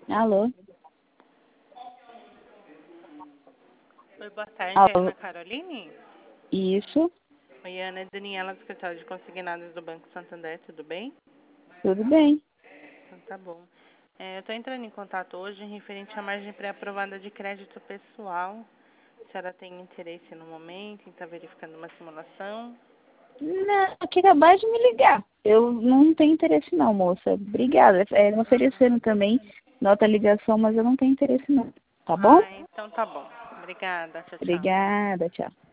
Alô? Oi, boa tarde, Alô? Ana Caroline? Isso, Oi, Ana, é Daniela do escritório de consignados do Banco Santander, tudo bem? tudo bem. Então tá bom. Eu estou entrando em contato hoje referente à margem pré-aprovada de crédito pessoal. A senhora tem interesse no momento em estar verificando uma simulação? Não, que acabar de me ligar. Eu não tenho interesse não, moça. Obrigada. Me ofereceram também nota ligação, mas eu não tenho interesse não. Tá bom? Ah, então tá bom. Obrigada, tchau, tchau. Obrigada, tchau.